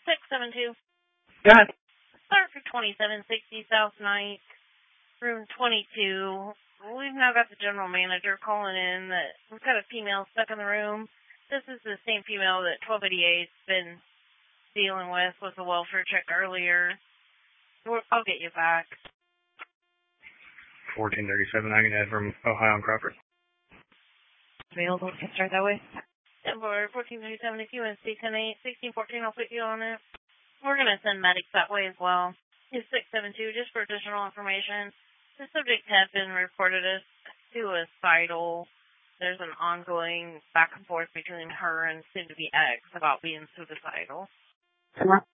672. Go ahead. Start for 2760 South Ninth, room 22. We've now got the general manager calling in that we've got a female stuck in the room. This is the same female that 1288's been dealing with the welfare check earlier. I'll get you back. 1437, I can head from Ohio and Crawford. Available, can start that way. And for 1437, if you want to see 10-8, 1614, I'll put you on it. We're going to send medics that way as well. It's 672, just for additional information. The subject has been reported as suicidal. There's an ongoing back and forth between her and soon-to-be ex about being suicidal.